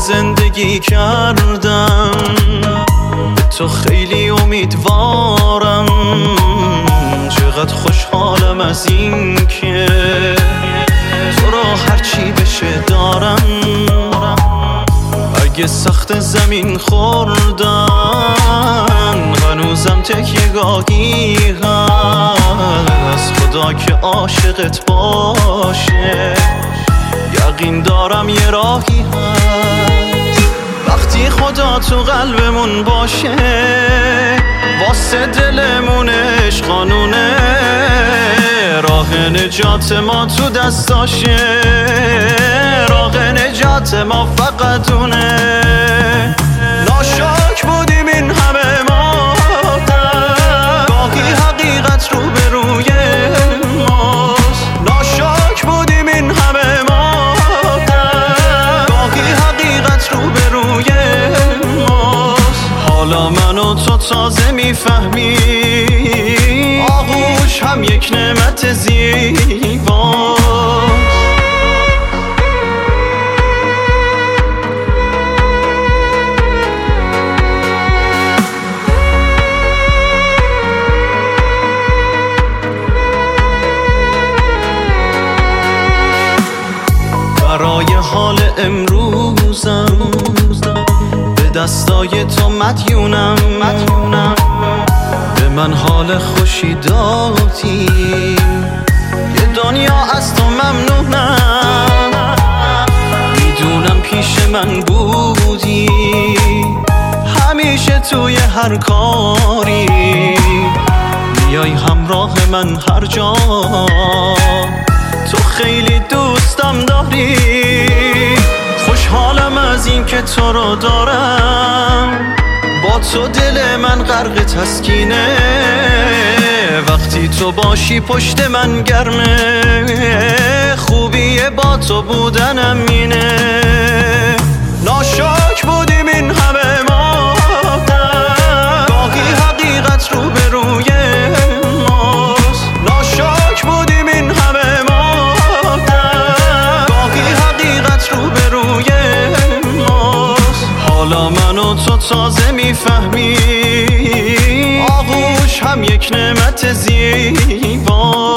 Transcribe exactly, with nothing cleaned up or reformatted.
زندگی کردم، به تو خیلی امیدوارم. چقدر خوشحالم از این که تو را هرچی بشه دارم. اگه سخت زمین خوردن هنوزم تکیه گاهی هست. خدا که عاشقت باشه یقین دارم یه راهی هست. وقتی خدا تو قلبمون باشه واسه دلمون عشق قانونه. راه نجات ما تو دستاشه، راه نجات ما فقط اونه. ناشاک بودیم این همه ما، گاهی حقیقت رو به روی ماست. ناشاک بودیم این همه ما، گاهی حقیقت رو به روی ماست. حالا من و تو تازه میفهمیم آغوش هم یک نعمت زیباست. برای حال امروزم به دستای تو مدیونم. به من حال خوشی دادی، یه دنیا از تو ممنونم. میدونم پیش من بودی همیشه توی هر کاری، میای همراه من هر جا. تو خیلی دوستم داری، خوشحالم از این که تو رو دارم. با تو دل من غرق تسکینه، وقتی تو باشی پشت من گرمه. خوبیه با تو بودنم اینه. ناشاک بودیم این همه ما، گاهی حقیقت رو به روی ماست. ناشاک بودیم این همه ما، گاهی حقیقت رو به روی ماست. حالا من و تو تازه میفهمیم آغوش هم یک نعمت زیباست.